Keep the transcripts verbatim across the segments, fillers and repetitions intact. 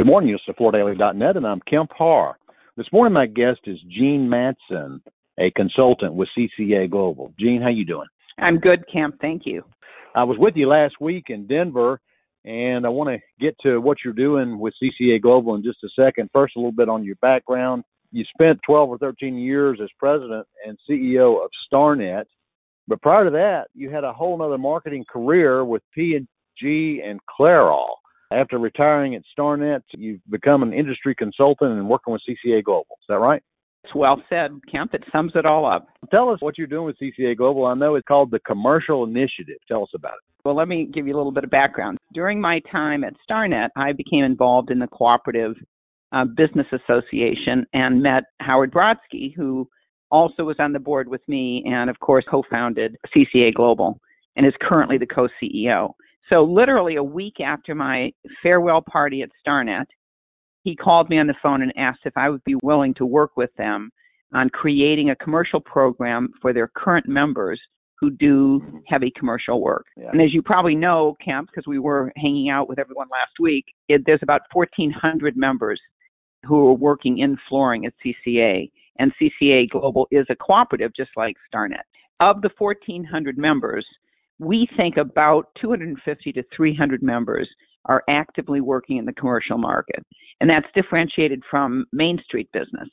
Good morning, you support daily dot net, and I'm Kemp Harr. This morning, my guest is Jean Madsen, a consultant with C C A Global. Jean, how you doing? I'm good, Kemp. Thank you. I was with you last week in Denver, and I want to get to what you're doing with C C A Global in just a second. First, a little bit on your background. You spent twelve or thirteen years as president and C E O of StarNet, but prior to that, you had a whole other marketing career with P and G and Clairol. After retiring at StarNet, you've become an industry consultant and working with C C A Global. Is that right? It's well said, Kemp. It sums it all up. Tell us what you're doing with C C A Global. I know it's called the Commercial Initiative. Tell us about it. Well, let me give you a little bit of background. During my time at StarNet, I became involved in the Cooperative uh, Business Association and met Howard Brodsky, who also was on the board with me and, of course, co-founded C C A Global and is currently the co-C E O. So literally a week after my farewell party at StarNet, he called me on the phone and asked if I would be willing to work with them on creating a commercial program for their current members who do heavy commercial work. Yeah. And as you probably know, Kemp, because we were hanging out with everyone last week, it, there's about fourteen hundred members who are working in flooring at C C A. And C C A Global is a cooperative just like StarNet. Of the fourteen hundred members, we think about two hundred fifty to three hundred members are actively working in the commercial market, and that's differentiated from Main Street business.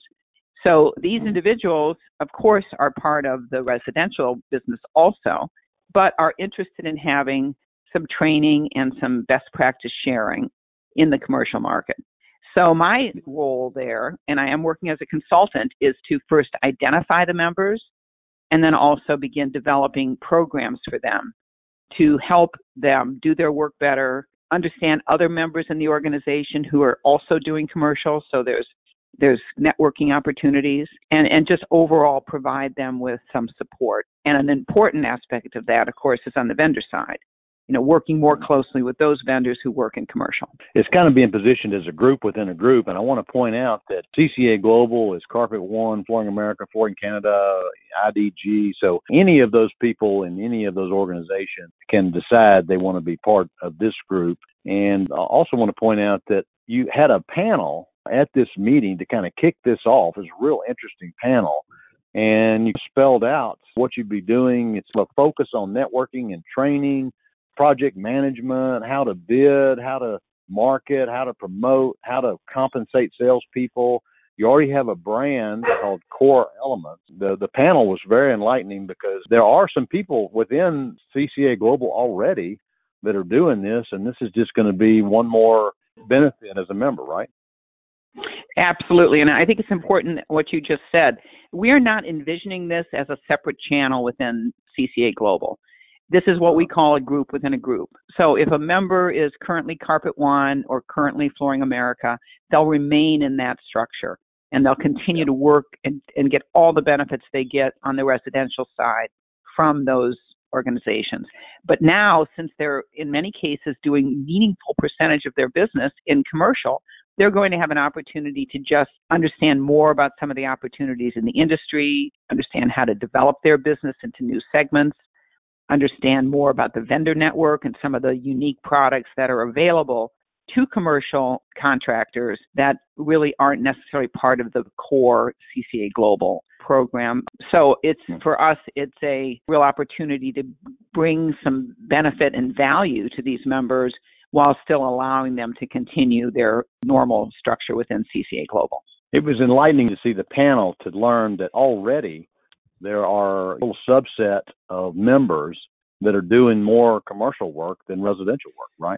So these individuals, of course, are part of the residential business also, but are interested in having some training and some best practice sharing in the commercial market. So my role there, and I am working as a consultant, is to first identify the members and then also begin developing programs for them to help them do their work better, understand other members in the organization who are also doing commercials, so there's there's networking opportunities, and, and just overall provide them with some support. And an important aspect of that, of course, is on the vendor side, you know, working more closely with those vendors who work in commercial. It's kind of being positioned as a group within a group, and I want to point out that C C A Global is Carpet One, Flooring America, Flooring Canada, I D G, so any of those people in any of those organizations can decide they want to be part of this group. And I also want to point out that you had a panel at this meeting to kind of kick this off. It's a real interesting panel, and you spelled out what you'd be doing. It's a focus on networking and training, project management, how to bid, how to market, how to promote, how to compensate salespeople. You already have a brand called Core Elements. The the panel was very enlightening because there are some people within C C A Global already that are doing this, and this is just going to be one more benefit as a member, right? Absolutely, and I think it's important what you just said. We are not envisioning this as a separate channel within C C A Global. This is what we call a group within a group. So if a member is currently Carpet One or currently Flooring America, they'll remain in that structure, and they'll continue to work and, and get all the benefits they get on the residential side from those organizations. But now, since they're in many cases doing meaningful percentage of their business in commercial, they're going to have an opportunity to just understand more about some of the opportunities in the industry, understand how to develop their business into new segments, understand more about the vendor network and some of the unique products that are available to commercial contractors that really aren't necessarily part of the core C C A Global program. So it's, for us, it's a real opportunity to bring some benefit and value to these members while still allowing them to continue their normal structure within C C A Global. It was enlightening to see the panel to learn that already there are a little subset of members that are doing more commercial work than residential work, right?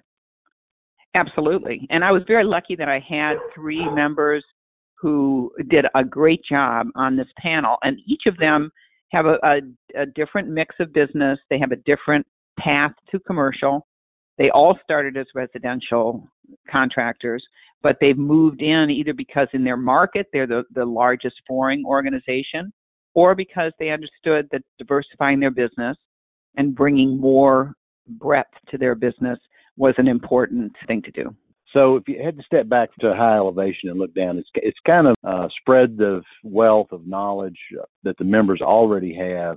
Absolutely. And I was very lucky that I had three members who did a great job on this panel, and each of them have a, a, a different mix of business. They have a different path to commercial. They all started as residential contractors, but they've moved in either because in their market they're the, the largest flooring organization, or because they understood that diversifying their business and bringing more breadth to their business was an important thing to do. So if you had to step back to high elevation and look down, it's it's kind of uh, spread the wealth of knowledge that the members already have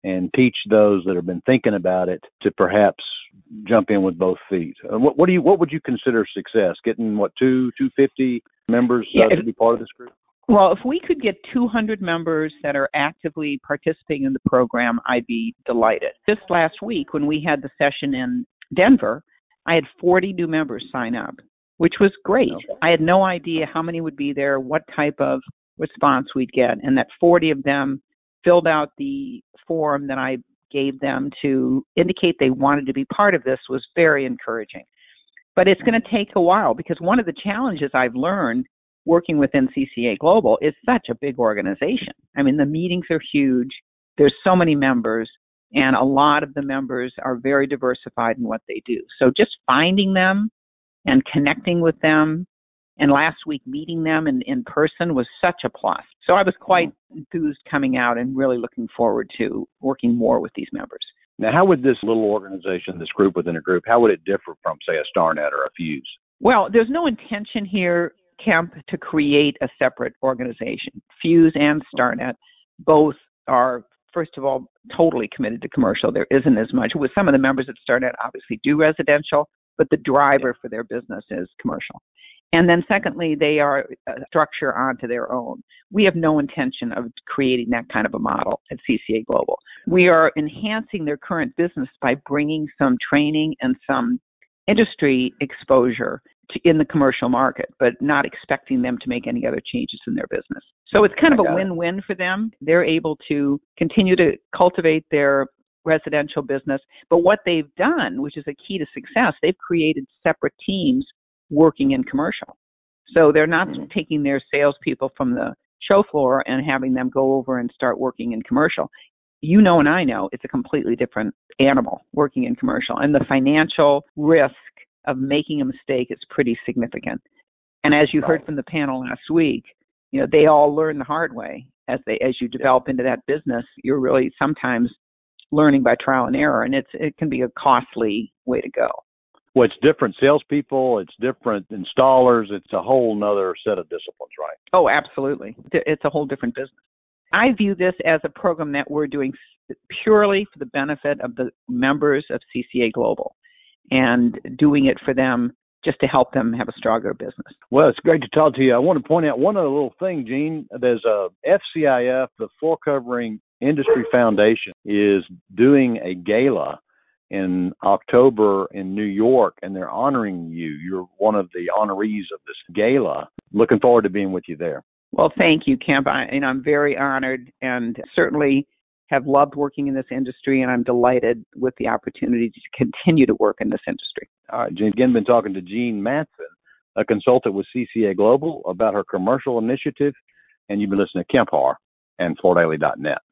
and teach those that have been thinking about it to perhaps jump in with both feet. Uh, what, what do you? What would you consider success? Getting what two, two fifty members uh, Yeah, to be part of this group? Well, if we could get two hundred members that are actively participating in the program, I'd be delighted. Just last week, when we had the session in Denver, I had forty new members sign up, which was great. Okay. I had no idea how many would be there, what type of response we'd get, and that forty of them filled out the form that I gave them to indicate they wanted to be part of this was very encouraging. But it's going to take a while, because one of the challenges I've learned working within C C A Global is such a big organization. I mean, the meetings are huge. There's so many members, and a lot of the members are very diversified in what they do. So just finding them and connecting with them, and last week meeting them in, in person was such a plus. So I was quite enthused coming out and really looking forward to working more with these members. Now, how would this little organization, this group within a group, how would it differ from, say, a StarNet or a Fuse? Well, there's no intention here, Kemp, to create a separate organization. Fuse and StarNet both are, first of all, totally committed to commercial. There isn't as much. With some of the members at StarNet obviously do residential, but the driver for their business is commercial. And then secondly, they are a structure onto their own. We have no intention of creating that kind of a model at C C A Global. We are enhancing their current business by bringing some training and some industry exposure to, in the commercial market, but not expecting them to make any other changes in their business. So it's kind of a win-win it. for them. They're able to continue to cultivate their residential business. But what they've done, which is a key to success, they've created separate teams working in commercial. So they're not mm-hmm. taking their salespeople from the show floor and having them go over and start working in commercial. You know, and I know it's a completely different animal working in commercial, and the financial risk of making a mistake is pretty significant. And as you right. heard from the panel last week, you know, they all learn the hard way. As they, as you develop into that business, you're really sometimes learning by trial and error, and it's it can be a costly way to go. Well, it's different salespeople, it's different installers, it's a whole nother set of disciplines, right? Oh, absolutely. It's a whole different business. I view this as a program that we're doing purely for the benefit of the members of C C A Global, and doing it for them just to help them have a stronger business. Well, it's great to talk to you. I want to point out one other little thing, Gene. There's a F C I F, the Floor Covering Industry Foundation, is doing a gala in October in New York, and they're honoring you. You're one of the honorees of this gala. Looking forward to being with you there. Well, thank you, Kemp. I, and I'm very honored, and certainly have loved working in this industry, and I'm delighted with the opportunity to continue to work in this industry. All right, Gene, again, been talking to Jean Matson, a consultant with C C A Global, about her commercial initiative, and you've been listening to Kemp Harr and Flor Daily dot net.